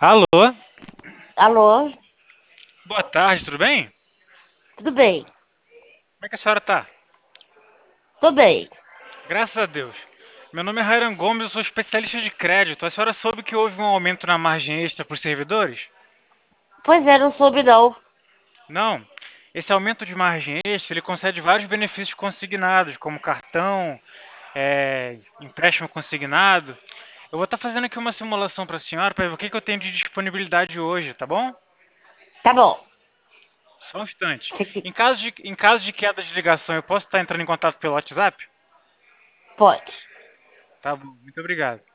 Alô? Alô? Boa tarde, tudo bem? Tudo bem? Como é que a senhora tá? Tô bem. Graças a Deus. Meu nome é Rairan Gomes, eu sou especialista de crédito. A senhora soube que houve um aumento na margem extra para os servidores? Pois é, não soube não. Não. Esse aumento de margem extra, ele concede vários benefícios consignados, como cartão, empréstimo consignado. Eu vou estar fazendo aqui uma simulação para a senhora para ver o que eu tenho de disponibilidade hoje, tá bom? Tá bom. Só um instante. Fique- Em caso de queda de ligação, eu posso estar entrando em contato pelo WhatsApp? Pode. Tá bom, muito obrigado.